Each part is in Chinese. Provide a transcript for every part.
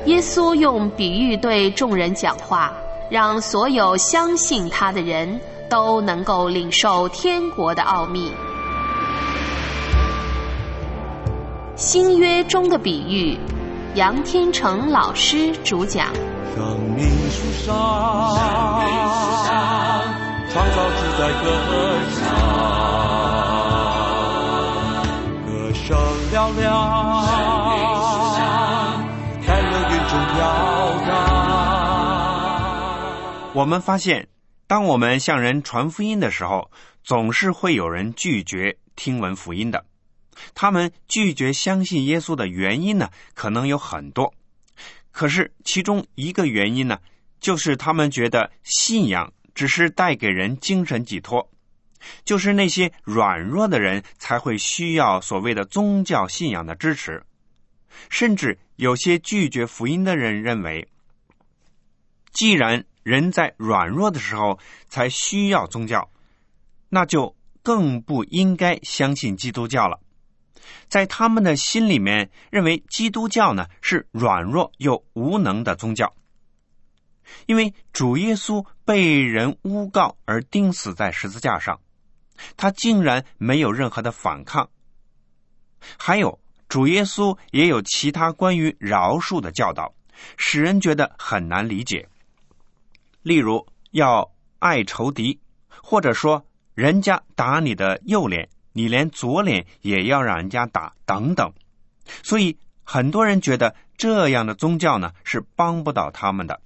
耶稣用比喻对众人讲话，让所有相信他的人都能够领受天国的奥秘。新约中的比喻，杨天成老师主讲。 生命树上，创造主在歌唱，歌声嘹亮，在乐园中飘荡。 我们发现，当我们向人传福音的时候，总是会有人拒绝听闻福音的。他们拒绝相信耶稣的原因呢，可能有很多。可是其中一个原因呢，就是他们觉得信仰只是带给人精神寄托，就是那些软弱的人才会需要所谓的宗教信仰的支持。甚至有些拒绝福音的人认为，既然人在软弱的时候才需要宗教，那就更不应该相信基督教了。在他们的心里面，认为基督教呢是软弱又无能的宗教。因为主耶稣被人诬告而钉死在十字架上，他竟然没有任何的反抗。还有，主耶稣也有其他关于饶恕的教导，使人觉得很难理解。例如，要爱仇敌，或者说人家打你的右脸，你连左脸也要让人家打等等。所以很多人觉得这样的宗教呢是帮不到他们的。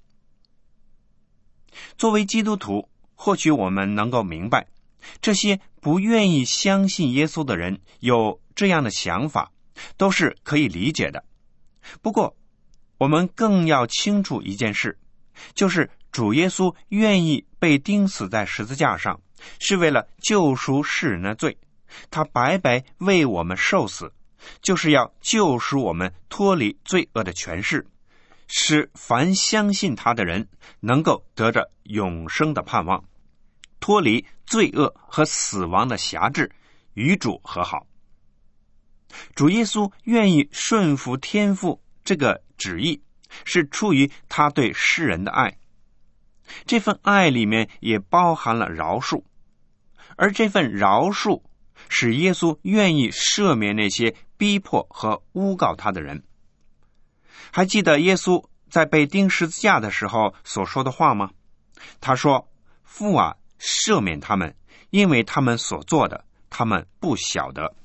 作为基督徒，或许我们能够明白，这些不愿意相信耶稣的人有这样的想法，都是可以理解的。不过我们更要清楚一件事，就是主耶稣愿意被钉死在十字架上，是为了救赎世人的罪。他白白为我们受死，就是要救赎我们脱离罪恶的权势，使凡相信他的人能够得着永生的盼望，脱离罪恶和死亡的辖制，与主和好。主耶稣愿意顺服天父这个旨意，是出于他对世人的爱。这份爱里面也包含了饶恕，而这份饶恕使耶稣愿意赦免那些逼迫和诬告他的人。还记得耶稣在被钉十字架的时候所说的话吗？他说：父啊，赦免他们，因为他们所做的，他们不晓得。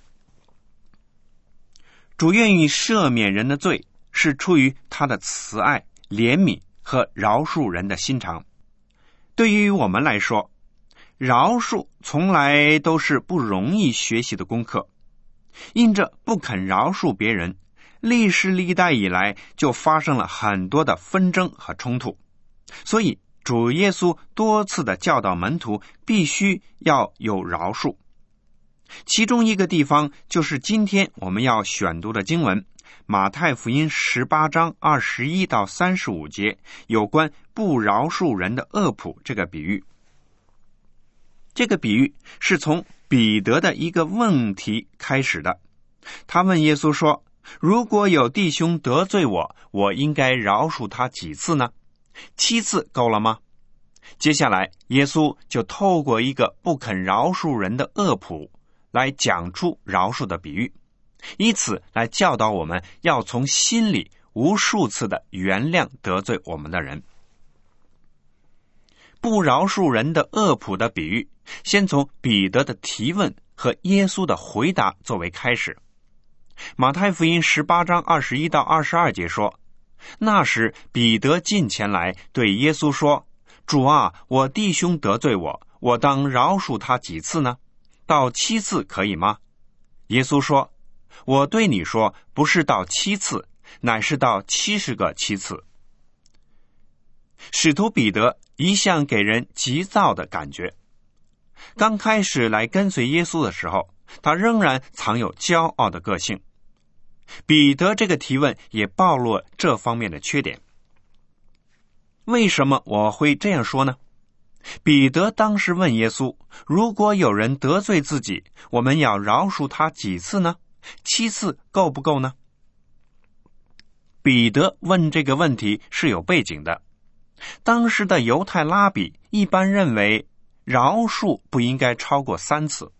主愿意赦免人的罪，是出于他的慈爱、怜悯和饶恕人的心肠。对于我们来说，饶恕从来都是不容易学习的功课。因着不肯饶恕别人，历世历代以来就发生了很多的纷争和冲突。所以主耶稣多次的教导门徒必须要有饶恕。其中一个地方就是今天我们要选读的经文，马太福音18章21到35节，有关不饶恕人的恶仆这个比喻。这个比喻是从彼得的一个问题开始的。他问耶稣说，如果有弟兄得罪我，我应该饶恕他几次呢？7次够了吗？接下来耶稣就透过一个不肯饶恕人的恶仆来讲出饶恕的比喻，以此来教导我们要从心里无数次的原谅得罪我们的人。不饶恕人的恶仆的比喻，先从彼得的提问和耶稣的回答作为开始。马太福音18章21到22节说，那时彼得近前来对耶稣说，主啊，我弟兄得罪我，我当饶恕他几次呢？到7次可以吗？耶稣说，我对你说，不是到7次，乃是到70个7次。使徒彼得一向给人急躁的感觉。刚开始来跟随耶稣的时候，他仍然藏有骄傲的个性。彼得这个提问也暴露了这方面的缺点。为什么我会这样说呢？彼得当时问耶稣，如果有人得罪自己，我们要饶恕他几次呢？7次够不够呢？ 彼得问这个问题是有背景的。当时的犹太拉比一般认为饶恕不应该超过3次。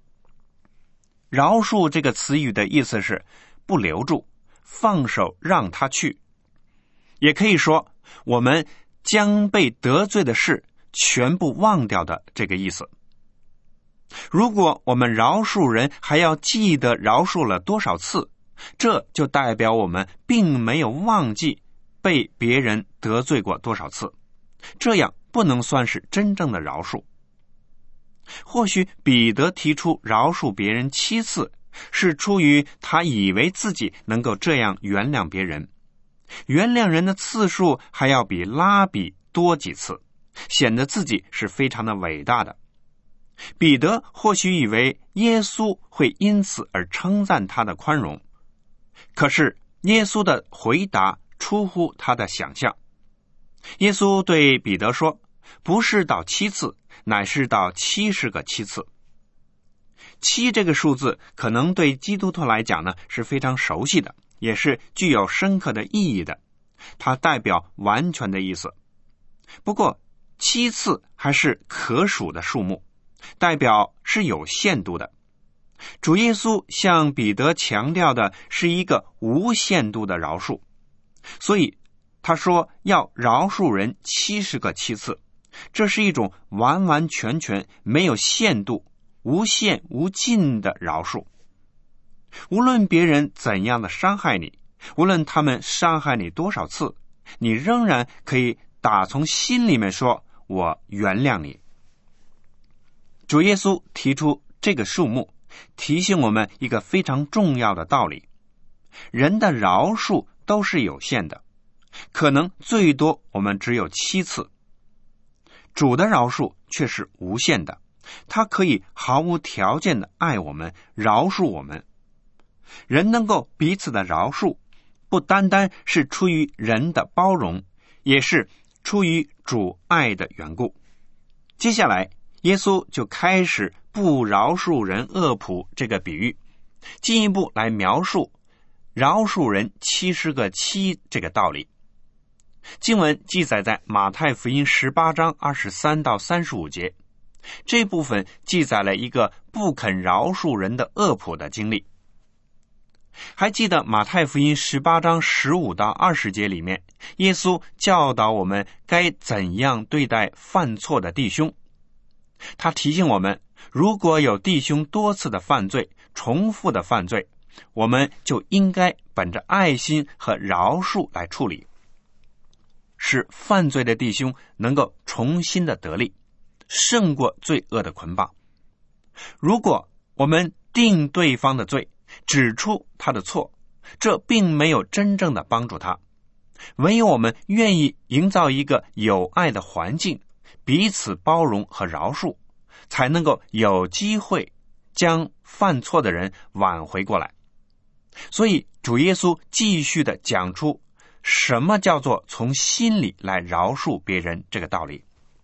饶恕这个词语的意思是不留住，放手让他去，也可以说我们将被得罪的事全部忘掉的这个意思。如果我们饶恕人还要记得饶恕了多少次，这就代表我们并没有忘记被别人得罪过多少次，这样不能算是真正的饶恕。或许彼得提出饶恕别人7次，是出于他以为自己能够这样原谅别人，原谅人的次数还要比拉比多几次，显得自己是非常的伟大的。彼得或许以为耶稣会因此而称赞他的宽容，可是耶稣的回答出乎他的想象。耶稣对彼得说，不是到7次，乃是到70个7次。7这个数字可能对基督徒来讲呢是非常熟悉的，也是具有深刻的意义的，它代表完全的意思。不过7次还是可数的数目，代表是有限度的。主耶稣向彼得强调的是一个无限度的饶恕，所以他说要饶恕人70个7次，这是一种完完全全没有限度、无限无尽的饶恕。无论别人怎样的伤害你，无论他们伤害你多少次，你仍然可以打从心里面说，我原谅你。主耶稣提出这个数目，提醒我们一个非常重要的道理：人的饶恕都是有限的，可能最多我们只有7次。主的饶恕却是无限的，他可以毫无条件的爱我们，饶恕我们。人能够彼此的饶恕，不单单是出于人的包容，也是出于主爱的缘故。接下来耶稣就开始不饶恕人恶仆这个比喻，进一步来描述饶恕人70个7这个道理。经文记载在马太福音18章23到35节，这部分记载了一个不肯饶恕人的恶仆的经历。还记得马太福音18章15到20节里面，耶稣教导我们该怎样对待犯错的弟兄。他提醒我们，如果有弟兄多次的犯罪，重复的犯罪，我们就应该本着爱心和饶恕来处理，使犯罪的弟兄能够重新的得力，胜过罪恶的捆绑。如果我们定对方的罪，指出他的错，这并没有真正的帮助他。唯有我们愿意营造一个有爱的环境，彼此包容和饶恕，才能够有机会将犯错的人挽回过来。所以主耶稣继续的讲出什么叫做从心里来饶恕别人这个道理。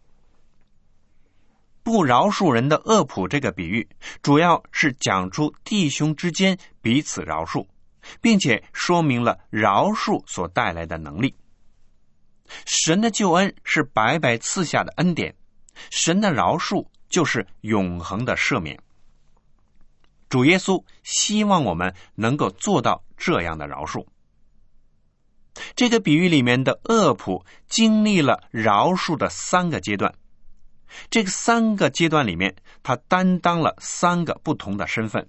不饶恕人的恶仆这个比喻，主要是讲出弟兄之间彼此饶恕，并且说明了饶恕所带来的能力。神的救恩是白白赐下的恩典，神的饶恕就是永恒的赦免。主耶稣希望我们能够做到这样的饶恕。这个比喻里面的恶仆经历了饶恕的3个阶段，这个3个阶段里面，他担当了3个不同的身份。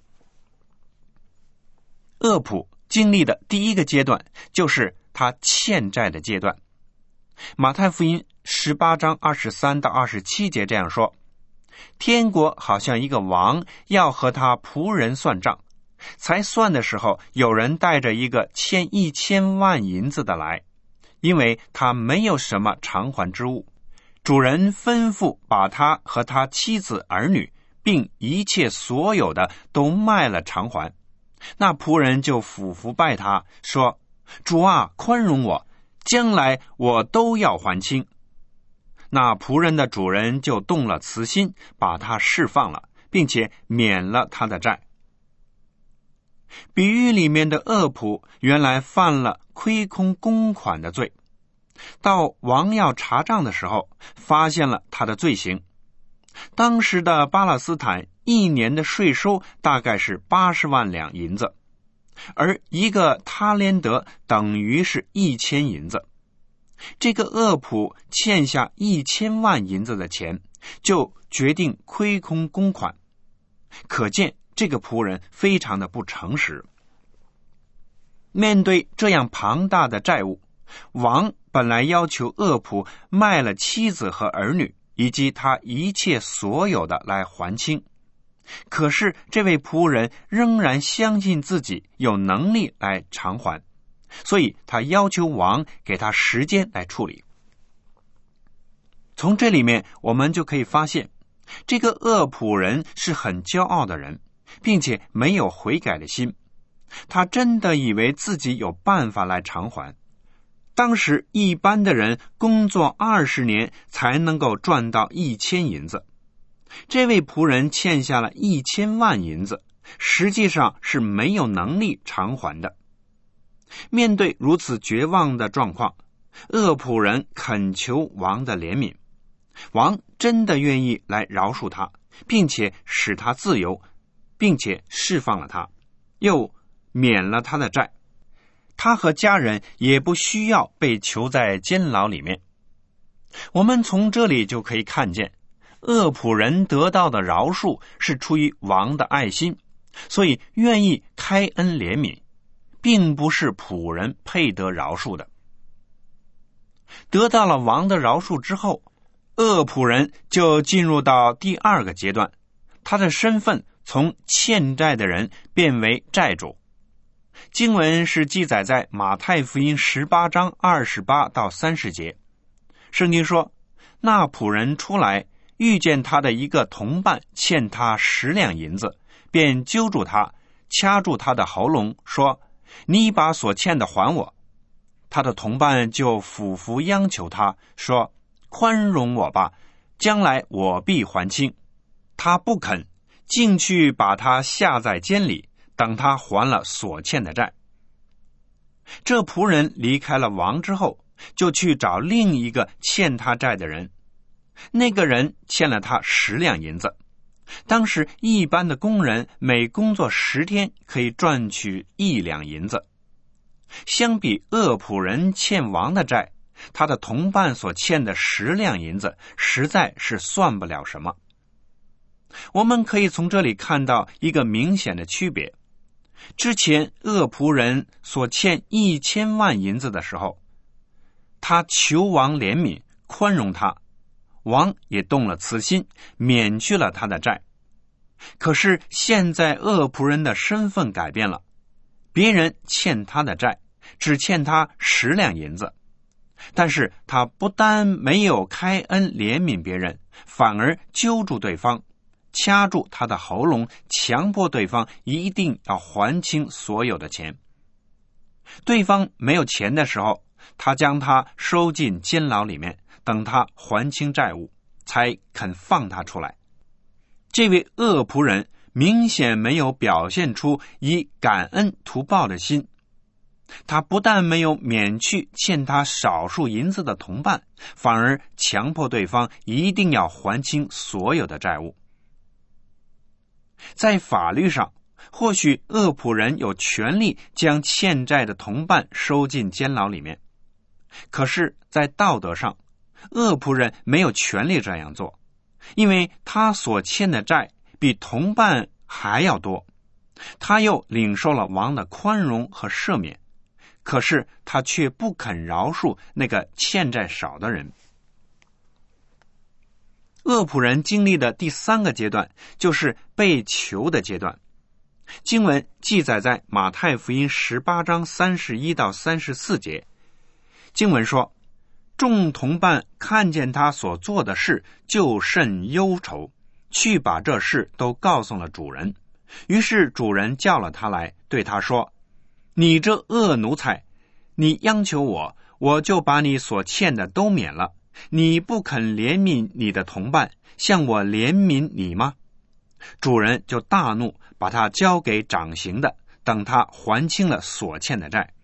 恶仆经历的第一个阶段就是他欠债的阶段。马太福音18章23到27节这样说：天国好像一个王要和他仆人算账，才算的时候，有人带着一个欠1000万银子的来，因为他没有什么偿还之物。主人吩咐把他和他妻子儿女并一切所有的都卖了偿还。那仆人就俯伏拜他，说：主啊，宽容我，将来我都要还清。那仆人的主人就动了慈心，把他释放了，并且免了他的债。 比喻里面的恶仆原来犯了亏空公款的罪，到王要查账的时候，发现了他的罪行。当时的巴勒斯坦一年的税收大概是80万两银子，而一个他连德等于是1000银子。这个恶仆欠下1000万银子的钱，就决定亏空公款，可见这个仆人非常的不诚实。面对这样庞大的债务，王本来要求恶仆卖了妻子和儿女以及他一切所有的来还清，可是这位仆人仍然相信自己有能力来偿还，所以他要求王给他时间来处理。从这里面我们就可以发现，这个恶仆人是很骄傲的人，并且没有悔改的心，他真的以为自己有办法来偿还。当时一般的人工作20年才能够赚到1000银子，这位仆人欠下了1000万银子，实际上是没有能力偿还的。面对如此绝望的状况，恶仆人恳求王的怜悯，王真的愿意来饶恕他，并且使他自由，并且释放了他，又免了他的债。他和家人也不需要被囚在监牢里面。我们从这里就可以看见，恶仆人得到的饶恕是出于王的爱心，所以愿意开恩怜悯，并不是仆人配得饶恕的。得到了王的饶恕之后，恶仆人就进入到第2个阶段，他的身份从欠债的人变为债主。经文是记载在马太福音18章28到30节。圣经说，那仆人出来，遇见他的一个同伴欠他10两银子，便揪住他，掐住他的喉咙，说，你把所欠的还我。他的同伴就俯伏央求他，说，宽容我吧，将来我必还清。他不肯，竟去把他下在监里，等他还了所欠的债。这仆人离开了王之后，就去找另一个欠他债的人，那个人欠了他10两银子。当时一般的工人每工作10天可以赚取1两银子，相比恶仆人欠王的债，他的同伴所欠的10两银子实在是算不了什么。我们可以从这里看到一个明显的区别。之前恶仆人所欠1000万银子的时候，他求王怜悯宽容他，王也动了慈心，免去了他的债。可是现在恶仆人的身份改变了，别人欠他的债只欠他10两银子，但是他不但没有开恩怜悯别人，反而揪住对方，掐住他的喉咙，强迫对方一定要还清所有的钱。对方没有钱的时候，他将他收进监牢里面，等他还清债务，才肯放他出来。这位恶仆人明显没有表现出以感恩图报的心，他不但没有免去欠他少数银子的同伴，反而强迫对方一定要还清所有的债务。在法律上，或许恶仆人有权利将欠债的同伴收进监牢里面，可是在道德上，恶仆人没有权利这样做，因为他所欠的债比同伴还要多，他又领受了王的宽容和赦免，可是他却不肯饶恕那个欠债少的人。恶仆人经历的第3个阶段就是被囚的阶段。经文记载在马太福音18章31到34节。经文说，众同伴看见他所做的事，就甚忧愁，去把这事都告诉了主人。于是主人叫了他来，对他说，你这恶奴才，你央求我，我就把你所欠的都免了。你不肯怜悯你的同伴，像我怜悯你吗？主人就大怒，把他交给掌刑的， 等他还清了所欠的债。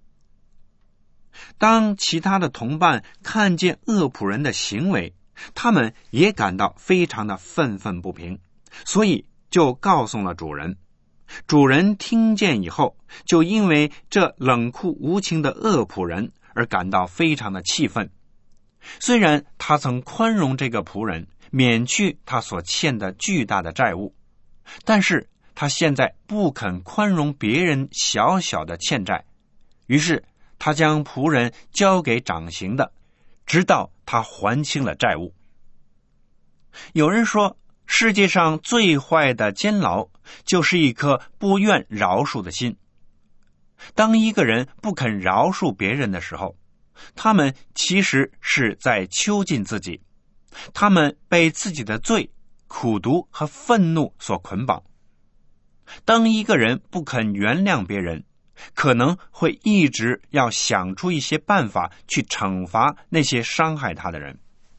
当其他的同伴看见恶仆人的行为，他们也感到非常的愤愤不平，所以就告诉了主人。主人听见以后，就因为这冷酷无情的恶仆人而感到非常的气愤。虽然他曾宽容这个仆人，免去他所欠的巨大的债务，但是他现在不肯宽容别人小小的欠债，于是他将仆人交给掌刑的，直到他还清了债务。有人说，世界上最坏的监牢就是一颗不愿饶恕的心。当一个人不肯饶恕别人的时候，他们其实是在囚禁自己，他们被自己的罪、苦毒和愤怒所捆绑。当一个人不肯原谅别人，可能会一直要想出一些办法去惩罚那些伤害他的人。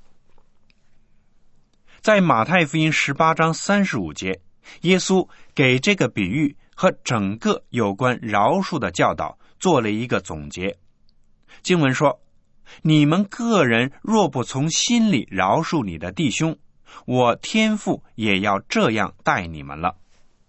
在马太福音18章35节，耶稣给这个比喻和整个有关饶恕的教导做了一个总结。经文说，你们个人若不从心里饶恕你的弟兄，我天父也要这样待你们了。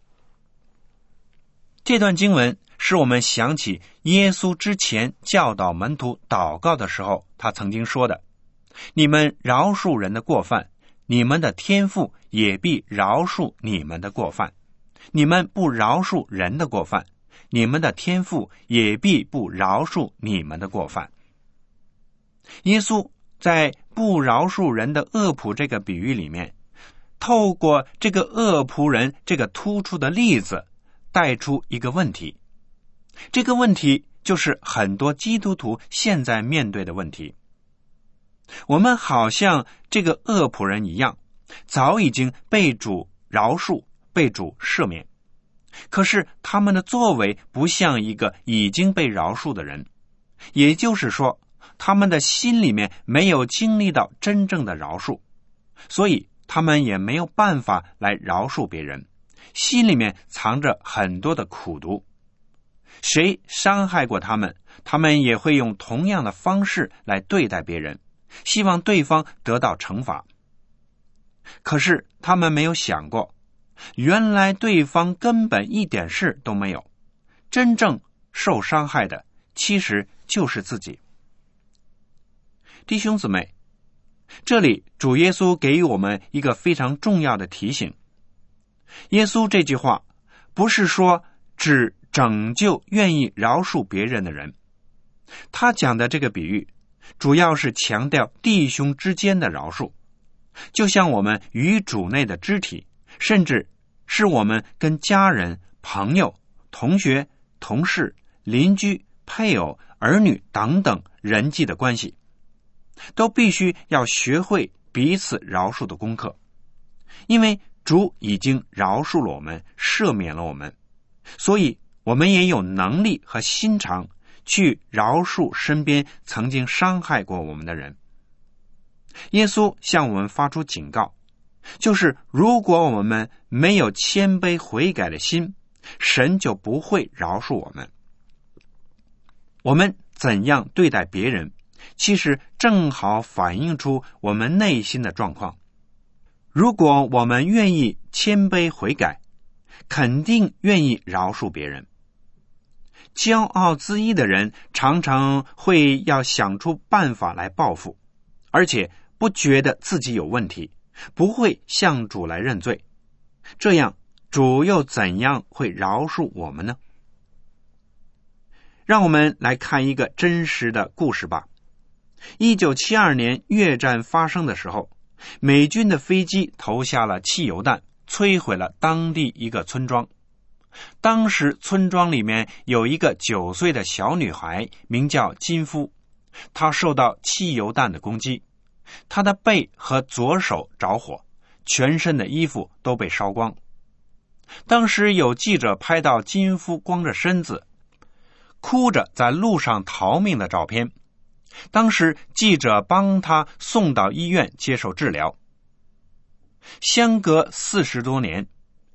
这段经文使我们想起耶稣之前教导门徒祷告的时候，他曾经说的，你们饶恕人的过犯，你们的天父也必饶恕你们的过犯。你们不饶恕人的过犯，你们的天父也必不饶恕你们的过犯。耶稣在不饶恕人的恶仆这个比喻里面，透过这个恶仆人这个突出的例子，带出一个问题。这个问题就是很多基督徒现在面对的问题。我们好像这个恶仆人一样，早已经被主饶恕，被主赦免，可是他们的作为不像一个已经被饶恕的人，也就是说，他们的心里面没有经历到真正的饶恕，所以他们也没有办法来饶恕别人，心里面藏着很多的苦毒。谁伤害过他们，他们也会用同样的方式来对待别人，希望对方得到惩罚。可是他们没有想过，原来对方根本一点事都没有，真正受伤害的其实就是自己。弟兄姊妹，这里主耶稣给予我们一个非常重要的提醒。耶稣这句话不是说只拯救愿意饶恕别人的人，他讲的这个比喻主要是强调弟兄之间的饶恕，就像我们与主内的肢体，甚至是我们跟家人、朋友、同学、同事、邻居、配偶、儿女等等人际的关系，都必须要学会彼此饶恕的功课。因为主已经饶恕了我们，赦免了我们，所以我们也有能力和心肠去饶恕身边曾经伤害过我们的人。耶稣向我们发出警告，就是如果我们没有谦卑悔改的心，神就不会饶恕我们。我们怎样对待别人，其实正好反映出我们内心的状况。如果我们愿意谦卑悔改，肯定愿意饶恕别人。骄傲自义的人常常会要想出办法来报复，而且不觉得自己有问题，不会向主来认罪。这样主又怎样会饶恕我们呢？让我们来看一个真实的故事吧。1972年越战发生的时候，美军的飞机投下了汽油弹，摧毁了当地一个村庄。当时村庄里面有一个9岁的小女孩，名叫金夫，她受到汽油弹的攻击，她的背和左手着火，全身的衣服都被烧光。当时有记者拍到金夫光着身子，哭着在路上逃命的照片。当时记者帮她送到医院接受治疗。相隔40多年，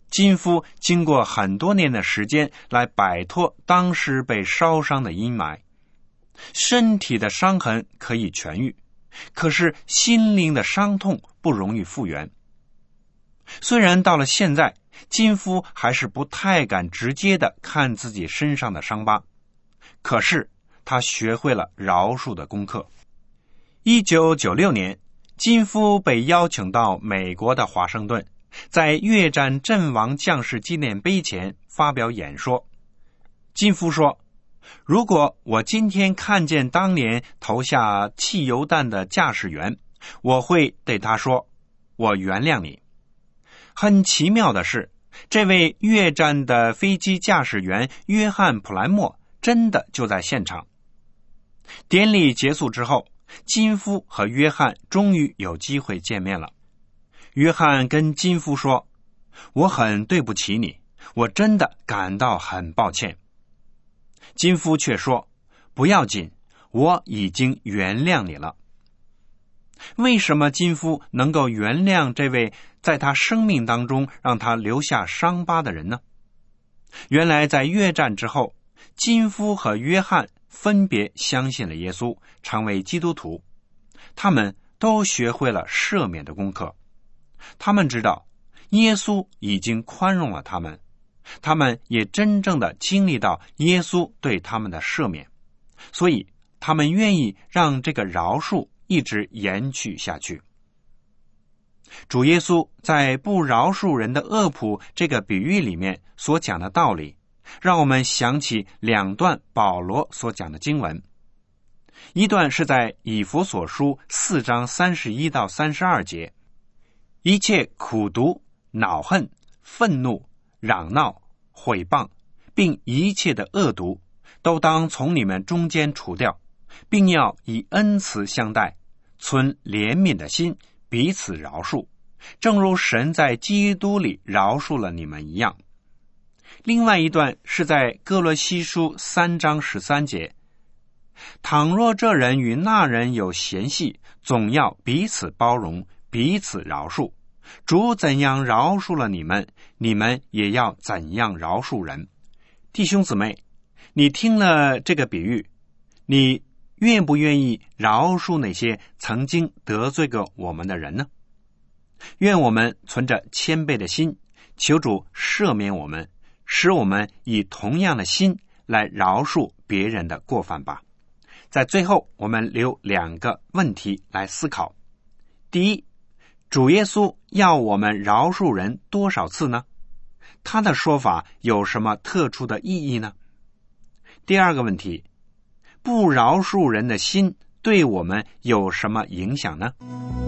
金夫经过很多年的时间来摆脱当时被烧伤的阴霾。身体的伤痕可以痊愈，可是心灵的伤痛不容易复原。虽然到了现在，金夫还是不太敢直接的看自己身上的伤疤，可是他学会了饶恕的功课。1996年，金夫被邀请到美国的华盛顿，在越战阵亡将士纪念碑前发表演说。金夫说，如果我今天看见当年投下汽油弹的驾驶员，我会对他说，我原谅你。很奇妙的是，这位越战的飞机驾驶员约翰·普兰默真的就在现场。典礼结束之后，金夫和约翰终于有机会见面了。约翰跟金夫说，我很对不起你，我真的感到很抱歉。金夫却说，不要紧，我已经原谅你了。为什么金夫能够原谅这位在他生命当中让他留下伤疤的人呢？原来在越战之后，金夫和约翰分别相信了耶稣，成为基督徒。他们都学会了赦免的功课。他们知道耶稣已经宽容了他们，他们也真正的经历到耶稣对他们的赦免，所以他们愿意让这个饶恕一直延续下去。主耶稣在不饶恕人的恶仆这个比喻里面所讲的道理，让我们想起两段保罗所讲的经文。一段是在以弗所书4章31到32节，一切苦毒、恼恨、愤怒、嚷闹、毁谤，并一切的恶毒，都当从你们中间除掉，并要以恩慈相待，存怜悯的心，彼此饶恕，正如神在基督里饶恕了你们一样。另外一段是在哥罗西书3章13节，倘若这人与那人有嫌隙，总要彼此包容，彼此饶恕。主怎样饶恕了你们，你们也要怎样饶恕人。弟兄姊妹，你听了这个比喻，你愿不愿意饶恕那些曾经得罪过我们的人呢？愿我们存着谦卑的心，求主赦免我们，使我们以同样的心来饶恕别人的过犯吧。在最后，我们留2个问题来思考。第一，主耶稣要我们饶恕人多少次呢？他的说法有什么特殊的意义呢？第二个问题，不饶恕人的心对我们有什么影响呢？